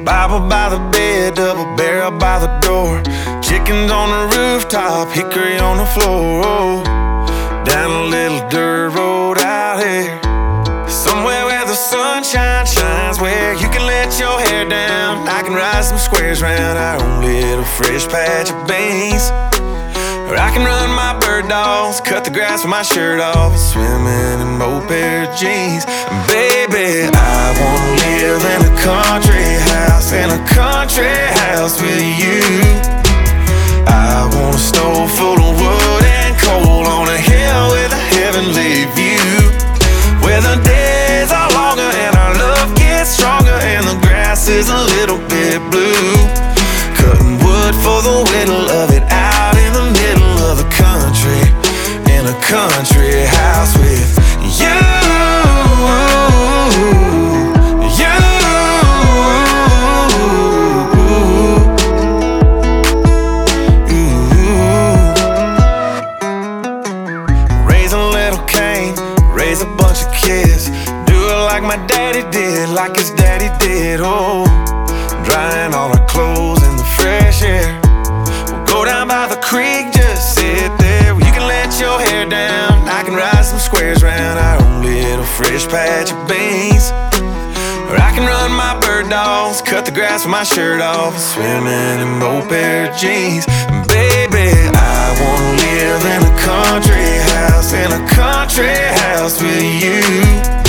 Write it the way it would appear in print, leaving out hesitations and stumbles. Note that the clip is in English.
Bible by the bed, double barrel by the door. Chickens on the rooftop, hickory on the floor. Down a little dirt road out here, somewhere where the sunshine shines, where you can let your hair down. I can ride some squares round our own little fresh patch of beans. Or I can run my bird dogs, cut the grass with my shirt off, swimming in old pair of jeans. And baby, I wanna live in a country house, in a country house with you. I want a stove full of wood and coal on a hill with a heavenly view, where the days are longer and our love gets stronger and the grass is a little bit blue. Cutting wood for the whittle of it out in the middle of the country, in a country house with you. Raise a little Cain, raise a bunch of kids, do it like my daddy did, like his daddy did. Oh, drying all our clothes in the fresh air. We'll go down by the creek, just sit there. You can let your hair down, I can ride some squares round our own little fresh patch of beans. Or I can run my bird dogs, cut the grass with my shirt off, swimming in old pair of jeans. And baby, I wanna live in a country house, in a country house with you.